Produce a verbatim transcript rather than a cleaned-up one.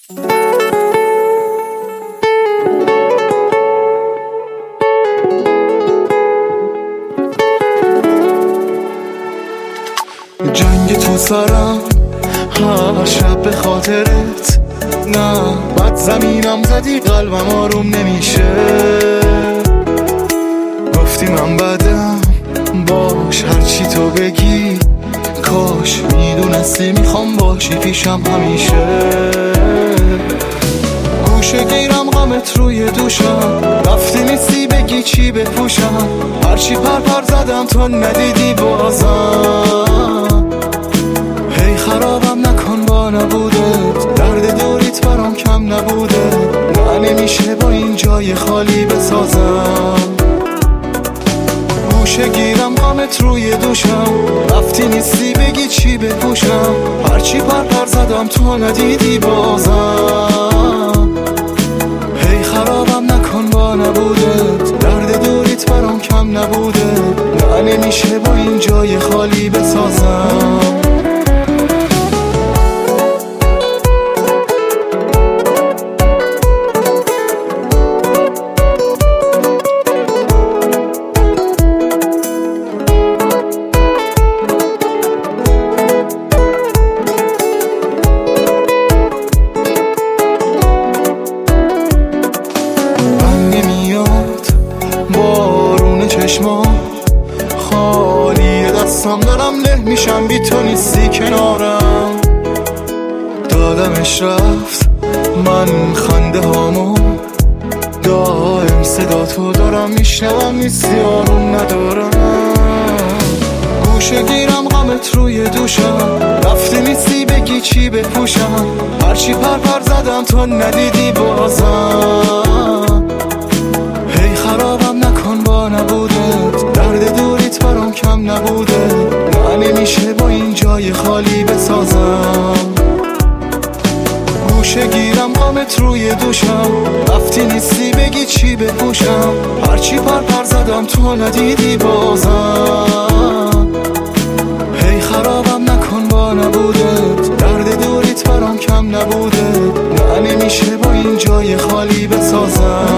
جنگ تو سرم هر شب به خاطرت، نه بد زمینم زدی قلبم آروم نمیشه. گفتی من بدم باش هرچی تو بگی، کاش میدونستی میخوام باشی پیشم همیشه. گوشه گیرم غمت روی دوشم، رفتی نیستی بگی چی بپوشم. هرچی پر پر زدم تو ندیدی بازم. هی خرابم نکن با نبودت، درد دوریت برام کم نبوده. نه نمیشه با این جای خالی بسازم. گوشه گیرم غمت روی دوشم، رفتی نیستی بگی چی بپوشم. هرچی پر پر زدم تو ندیدی بازم. هی خرابم نکن با نبودت، درد دوریت برام کم نبوده. نه نمیشه با این جای خالی بسازم. چشما خالی دستم دارم له میشم بی تو نیستی کنارم. دادمش رفت من خنده هامو، دائم صدا تو دارم میشنوم نیستی آروم ندارم. گوشه گیرم غمت روی دوشم، رفتی نیستی بگی چی بپوشم. هرچی پر پر زدم تو ندیدی بازم. هی خرابم نکن با نبودت، درد دوریت برام کم نبوده. نه نمیشه با این جای خالی بسازم. گوشه گیرم غمت روی دوشم، رفتی نیستی بگی چی بپوشم. هرچی پر پر زدم تو ندیدی بازم. هی خرابم نکن با نبودت، درد دوریت برام کم نبوده. نه نمیشه با این جای خالی بسازم.